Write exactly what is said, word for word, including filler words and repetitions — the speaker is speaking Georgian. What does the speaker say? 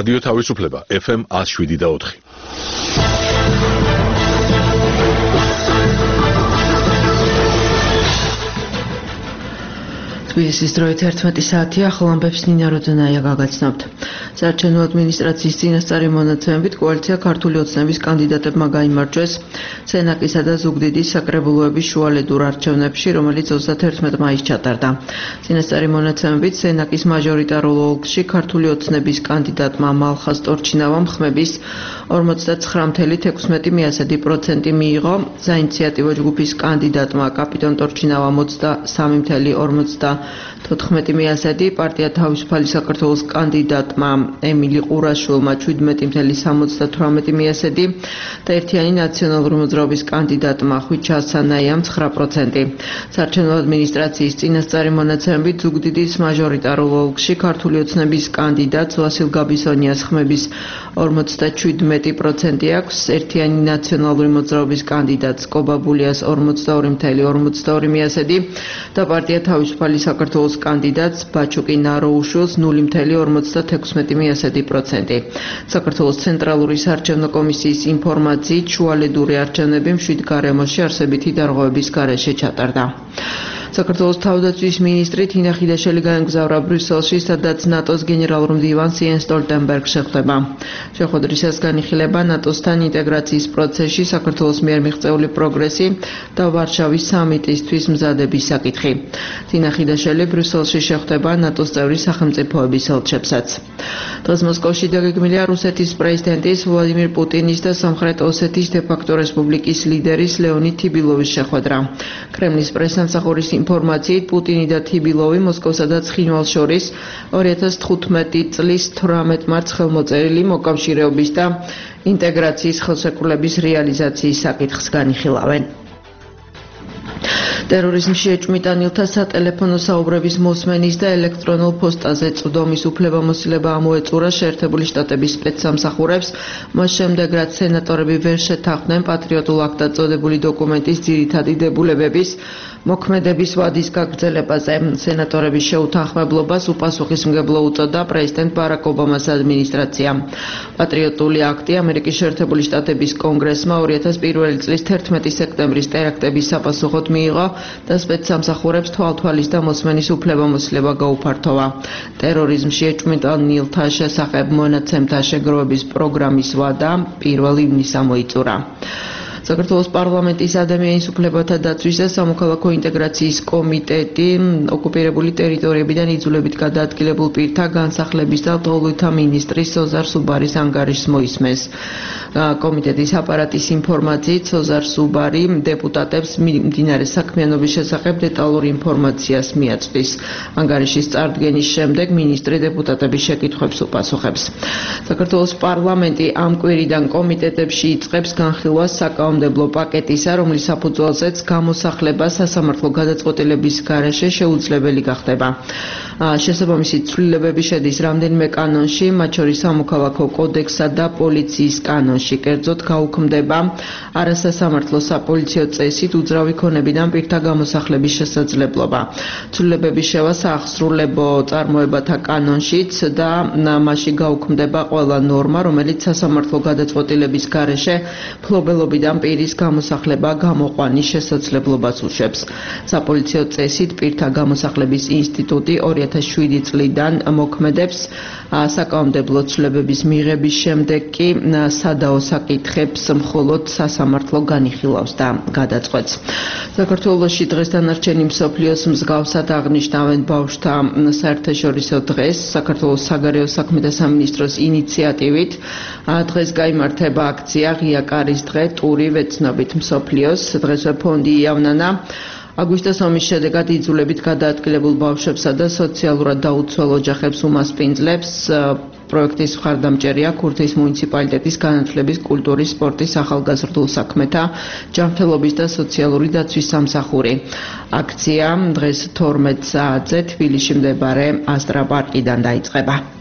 რადიო თავისუფლება ეფ ემ one oh seven და four. თბილისის დროით ერთმეტი საათი ახალ ამბებს ნინა როდონაია გაგაცნობთ. საარჩევნო ადმინისტრაციის წინასწარი მონაცემებით კოალიცია ქართული ოცნების კანდიდატებმა გაიმარჯვეს სენაკისა და ზუგდიდის საკრებულოების შუალედურ არჩევნებში, რომელიც თერთმეტ მაისს ჩატარდა. წინასწარი მონაცემებით სენაკის მაჟორიტარულ ოლქში ქართული ოცნების კანდიდატმა მალხაზ ტორჩინავამ ხმების ორმოცდათხრამი წუთი თექვსმეტი პროცენტი მიიღო, საინიციატივო ჯგუფის კანდიდატმა კაპიტონ ტორჩინავამ ოცდასამი წუთი თოთხმეტი პროცენტი, პარტია თავისუფალი საქართველოს კანდიდატმა ემილი ყურაშვილმა შვიდმეტი წუთი სამოცდათვრამეტი პროცენტი და ერთიანი ნაციონალური მოძრაობის კანდიდატმა ხვიჩა ასანაიამ ცხრა პროცენტი. საარჩევნო ადმინისტრაციის წინასწარი მონაცემებით ზუგდიდის მაჟორიტარულ ოლქში ქართული ოცნების კანდიდატს ვასილ გაბისონიას ხმების ორმოცდაშვიდმეტი პროცენტი აქვს, ერთიანი ნაციონალური მოძრაობის კანდიდატს კობაბულიას ორმოცდაორი წუთი ორმოცდაორი პროცენტი და პარტია თავისუფალი საქართველოს კანდიდატს ბაჩუკი ნაროუშვილს ნული წუთი ორმოცდათექვსმეტი პროცენტი. საქართველოს ცენტრალური საარჩევნო კომისიის ინფორმაციით შუალედური არჩევნები მშვიდ გარემოში არსებითი დარღვევების გარეშე ჩატარდა. საქართველოს თავდაცვის მინისტრი თინა ხიდაშელი გაემგზავრა ბრიუსელში, სადაც ნატოს გენერალურ მდივანს იენს სტოლტენბერგს შეხვდება. შეხვედრისას განიხილება ნატოსთან ინტეგრაციის პროცესში საქართველოს მიერ მიღწეული პროგრესი და ვარშავის სამიტისთვის მზადების საკითხი. თინა ხიდაშელი ბრიუსელში შეხვდება ნატოს წევრი სახელმწიფოების ელჩებსაც. დღეს მოსკოვში დაგეგმილია რუსეთის პრეზიდენტის ვლადიმირ პუტინის და სამხრეთ ოსეთის დე-ფაქტო რესპუბლიკის ლიდერის ლეონიდ თიბილოვის შეხვედრა. კრემლის პრესსამსახურის ინფორმაციით პუტინი და თიბილოვი მოსკოვსა და ცხინვალს შორის ორი ათას თხუთმეტი წლის თვრამეტ მარტს ხელმოწერილი მოკავშირეობის და ინტეგრაციის ხელშეკრულების რეალიზაციის საკითხს განიხილავენ. ტერორიზმში ეჭვმიტანილთა სატელეფონო საუბრების მოსმენის და ელექტრონულ პოსტაზე წვდომის უფლებამოსილება ამოეწურა შეერთებული შტატების სპეცსამსახურებს, მას შემდეგ რაც სენატორები ვერ შეთანხმდნენ პატრიოტულ აქტად წოდებული დოკუმენტის ძირითადი დებულებების მოქმედების ვადის გაგრძელებაზე. სენატორების შეუთანხმებლობას უპასუხისმგებლო უწოდა პრეზიდენტ ბარაკ ობამას ადმინისტრაციამ. პატრიოტული აქტი ამერიკის შეერთებული შტატების კონგრესმა ორი ათას პირველი წლის თერთმეტი სექტემბრის ტერაქტების საპასუხოდ მიიღო და სპეცსამსახურებს თვალთვალის და მოსმენის უფლებამოსილება გაუფართოვა. ტერორიზმში ეჭვმიტანილთა შესახებ მონაცემთა შეგროვების პროგრამის ვადა პირველ ივნისს ამოიწურა. საქართველოს პარლამენტის ადამიანის უფლებათა დაცვის და სამოქალაქო ინტეგრაციის კომიტეტი ოკუპირებული ტერიტორიებიდან იძულებით გადაადგილებულ პირთა განსახლების და ლტოლვილთა მინისტრის სოზარ სუბარის ანგარიშს მოისმენს. კომიტეტის აპარატის ინფორმაციით სოზარ სუბარი დეპუტატებს მიმდინარე საქმიანობის შესახებ დეტალურ ინფორმაციას მიაწვდის. ანგარიშის წარდგენის შემდეგ მინისტრი დეპუტატების შეკითხვებს უპასუხებს. საქართველოს პარლამენტი ამ კვირიდან კომიტეტებში იწყებს განხილვას საკანონმდებლო პაკეტისა, რომლის საფუძველზეც გამოსახლება სასამართლო გადაწყვეტილების გარეშე შეუძლებელი გახდება. შესაბამისი ცვლილებები შედის რამდენიმე კანონში, მათ შორის სამოქალაქო კოდექსსა და პოლიციის კანონში. კერძოდ გაუქმდება არასასამართლო საპოლიციო წესით უძრავი ქონებიდან პირთა გამოსახლების შესაძლებლობა. ცვლილებები შევა საახსრულებო წარმოებათა კანონშიც და მასში გაუქმდება ყველა ნორმა, რომელიც სასამართლო გადაწყვეტილების გარეშე ფლობელობიდან პირის გამოსახლება გამოყვანის შესაძლებლობას უშვებს. საპოლიციო წესით პირთა გამოსახლების ინსტიტუტი ორი ათას შვიდი წლიდან მოქმედებს. საკანონმდებლო ცვლილებების მიღების შემდეგ კი სადაო საკითხებს მხოლოდ სასამართლო განიხილავს და გადაწყვეტს. საქართველოში დღეს დანარჩენი მსოფლიოს მსგავსად აღნიშნავენ ბავშვთა საერთაშორისო დღეს. საქართველოს საგარეო საქმეთა სამინისტროს ინიციატივით დღეს გაიმართება აქცია ღია კარის დღე ტური ვეცნობით მსოფლიოს. დღესვე ფონდი იავნანა აგვისტოს ომის შედეგად იძულებით გადაადგილებულ ბავშვებსა და სოციალურად დაუცველ ოჯახებს უმასპინძლებს. პროექტის მხარდამჭერია ქურთის მუნიციპალიტეტის განათლების, კულტურის, სპორტის, ახალგაზრდულ საქმეთა, ჯანმრთელობის და სოციალური დაცვის სამსახური. აქცია დღეს თორმეტ საათზე თბილისში მდებარე ასტრა პარკიდან დაიწყება.